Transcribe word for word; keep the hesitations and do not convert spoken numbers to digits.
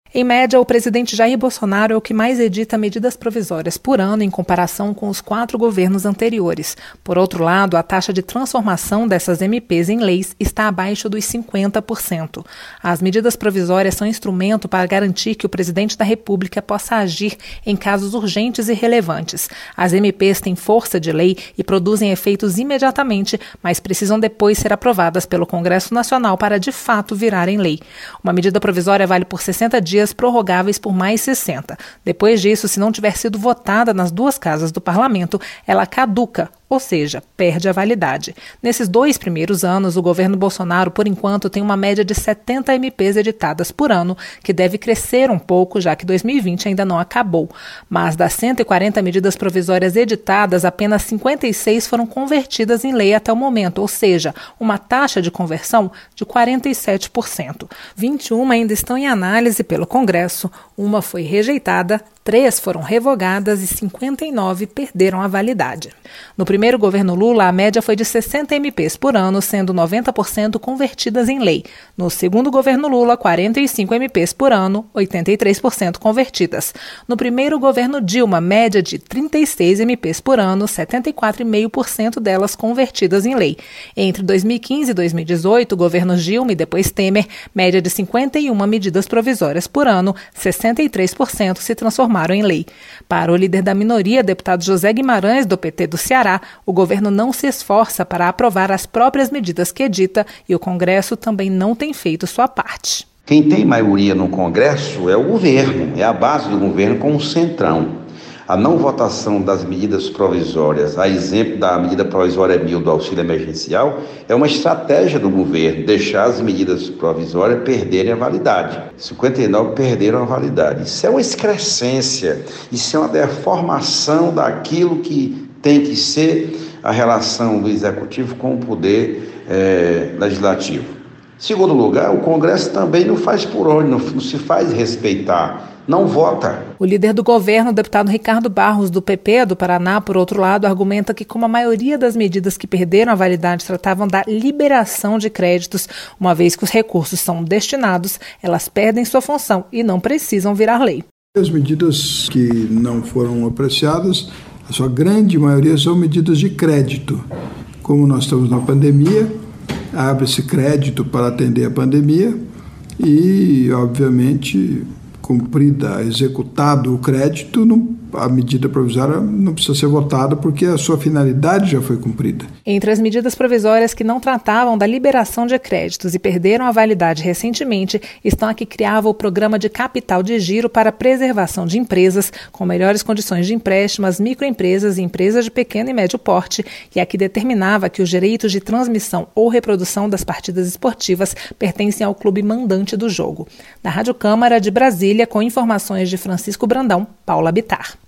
Em média, o presidente Jair Bolsonaro é o que mais edita medidas provisórias por ano em comparação com os quatro governos anteriores. Por outro lado, a taxa de transformação dessas M Ps em leis está abaixo dos cinquenta por cento. As medidas provisórias são instrumento para garantir que o presidente da República possa agir em casos urgentes e relevantes. As M Ps têm força de lei e produzem efeitos imediatamente, mas precisam depois ser aprovadas pelo Congresso Nacional para de fato virarem lei. Uma medida provisória vale por sessenta dias, prorrogáveis por mais sessenta. Depois disso, se não tiver sido votada nas duas casas do parlamento, ela caduca, ou seja, perde a validade. Nesses dois primeiros anos, o governo Bolsonaro, por enquanto, tem uma média de setenta M Ps editadas por ano, que deve crescer um pouco, já que dois mil e vinte ainda não acabou. Mas das cento e quarenta medidas provisórias editadas, apenas cinquenta e seis foram convertidas em lei até o momento, ou seja, uma taxa de conversão de quarenta e sete por cento. vinte e uma ainda estão em análise pelo Congresso, uma foi rejeitada, três foram revogadas e cinquenta e nove perderam a validade. No primeiro governo Lula, a média foi de sessenta M Ps por ano, sendo noventa por cento convertidas em lei. No segundo governo Lula, quarenta e cinco M Ps por ano, oitenta e três por cento convertidas. No primeiro governo Dilma, média de trinta e seis M Ps por ano, setenta e quatro vírgula cinco por cento delas convertidas em lei. Entre dois mil e quinze e dois mil e dezoito, governos Dilma e depois Temer, média de cinquenta e uma medidas provisórias por ano, sessenta e três por cento se transformaram em lei. Para o líder da minoria, deputado José Guimarães, do P T do Ceará, o governo não se esforça para aprovar as próprias medidas que edita e o Congresso também não tem feito sua parte. Quem tem maioria no Congresso é o governo, é a base do governo com o centrão. A não votação das medidas provisórias, a exemplo da medida provisória mil do auxílio emergencial, é uma estratégia do governo, deixar as medidas provisórias perderem a validade. cinquenta e nove perderam a validade. Isso é uma excrescência, isso é uma deformação daquilo que tem que ser a relação do Executivo com o poder eh, legislativo. Em segundo lugar, o Congresso também não faz por onde, não, não se faz respeitar, não vota. O líder do governo, o deputado Ricardo Barros, do P P do Paraná, por outro lado, argumenta que como a maioria das medidas que perderam a validade tratavam da liberação de créditos, uma vez que os recursos são destinados, elas perdem sua função e não precisam virar lei. As medidas que não foram apreciadas, a sua grande maioria são medidas de crédito. Como nós estamos na pandemia, abre-se crédito para atender a pandemia e, obviamente, cumprida, executado o crédito, não, a medida provisória não precisa ser votada porque a sua finalidade já foi cumprida. Entre as medidas provisórias que não tratavam da liberação de créditos e perderam a validade recentemente, estão a que criava o Programa de Capital de Giro para a preservação de empresas com melhores condições de empréstimo às microempresas e empresas de pequeno e médio porte, e a que determinava que os direitos de transmissão ou reprodução das partidas esportivas pertencem ao clube mandante do jogo. Da Rádio Câmara de Brasília, com informações de Francisco Brandão, Paula Bittar.